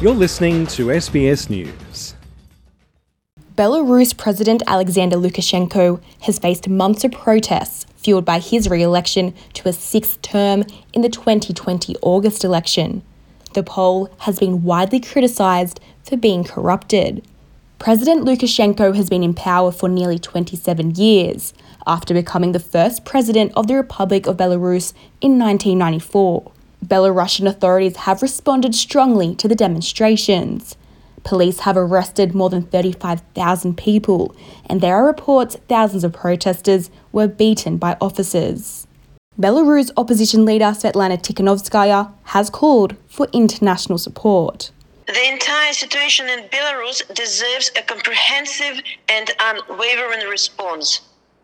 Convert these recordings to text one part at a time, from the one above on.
You're listening to SBS News. Belarus President Alexander Lukashenko has faced months of protests fueled by his re-election to a sixth term in the 2020 August election. The poll has been widely criticised for being corrupted. President Lukashenko has been in power for nearly 27 years, after becoming the first president of the Republic of Belarus in 1994. Belarusian authorities have responded strongly to the demonstrations. Police have arrested more than 35,000 people, and there are reports thousands of protesters were beaten by officers. Belarus opposition leader Svetlana Tikhanovskaya has called for international support. The entire situation in Belarus deserves a comprehensive and unwavering response.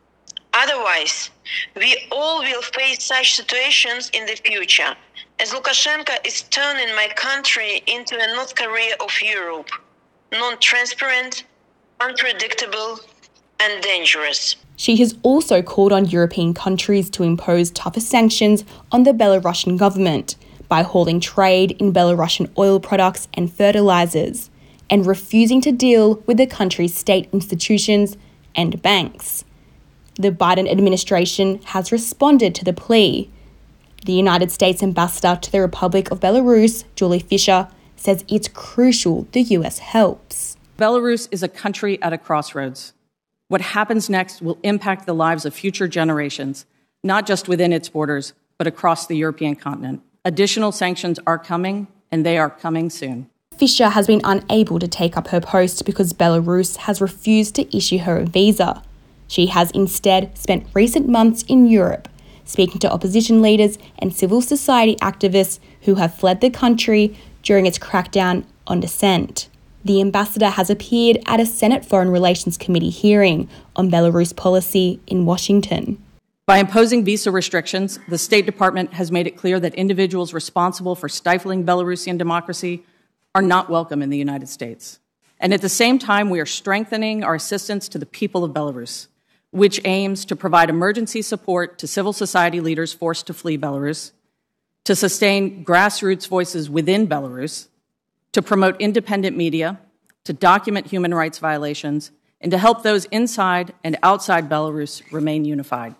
Otherwise, we all will face such situations in the future, as Lukashenko is turning my country into a North Korea of Europe, non-transparent, unpredictable, and dangerous. She has also called on European countries to impose tougher sanctions on the Belarusian government by halting trade in Belarusian oil products and fertilizers, and refusing to deal with the country's state institutions and banks. The Biden administration has responded to the plea. The United States ambassador to the Republic of Belarus, Julie Fisher, says it's crucial the US helps. Belarus is a country at a crossroads. What happens next will impact the lives of future generations, not just within its borders, but across the European continent. Additional sanctions are coming, and they are coming soon. Fisher has been unable to take up her post because Belarus has refused to issue her a visa. She has instead spent recent months in Europe, speaking to opposition leaders and civil society activists who have fled the country during its crackdown on dissent. The ambassador has appeared at a Senate Foreign Relations Committee hearing on Belarus policy in Washington. By imposing visa restrictions, the State Department has made it clear that individuals responsible for stifling Belarusian democracy are not welcome in the United States. And at the same time, we are strengthening our assistance to the people of Belarus, which aims to provide emergency support to civil society leaders forced to flee Belarus, to sustain grassroots voices within Belarus, to promote independent media, to document human rights violations, and to help those inside and outside Belarus remain unified.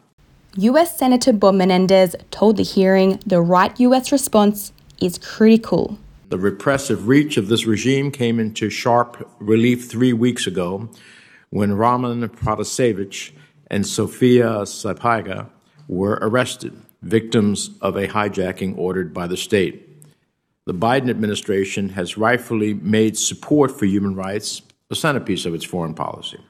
US Senator Bob Menendez told the hearing the right US response is critical. The repressive reach of this regime came into sharp relief 3 weeks ago when Roman Protasevich and Sofia Sapega were arrested, victims of a hijacking ordered by the state. The Biden administration has rightfully made support for human rights the centerpiece of its foreign policy.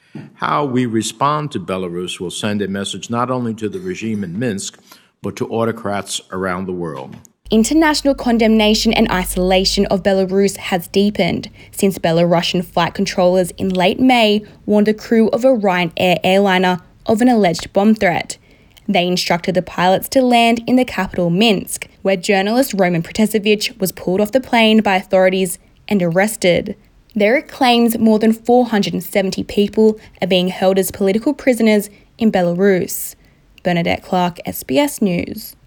How we respond to Belarus will send a message not only to the regime in Minsk, but to autocrats around the world. International condemnation and isolation of Belarus has deepened since Belarusian flight controllers in late May warned the crew of a Ryanair airliner of an alleged bomb threat. They instructed the pilots to land in the capital Minsk, where journalist Roman Protasevich was pulled off the plane by authorities and arrested. There are claims more than 470 people are being held as political prisoners in Belarus. Bernadette Clark, SBS News.